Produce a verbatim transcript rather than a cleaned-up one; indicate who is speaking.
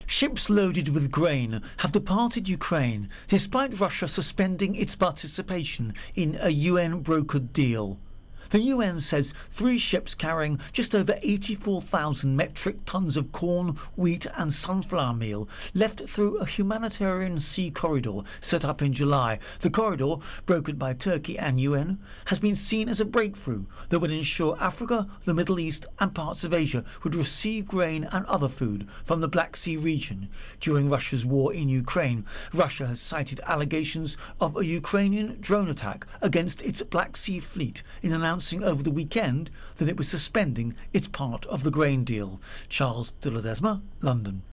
Speaker 1: Ships loaded with grain have departed Ukraine despite Russia suspending its participation in a U N-brokered deal. The U N says three ships carrying just over eighty-four thousand metric tons of corn, wheat and sunflower meal left through a humanitarian sea corridor set up in July. The corridor, brokered by Turkey and U N, has been seen as a breakthrough that would ensure Africa, the Middle East and parts of Asia would receive grain and other food from the Black Sea region. During Russia's war in Ukraine, Russia has cited allegations of a Ukrainian drone attack against its Black Sea fleet in announcing over the weekend that it was suspending its part of the grain deal. Charles de Ledesma, London.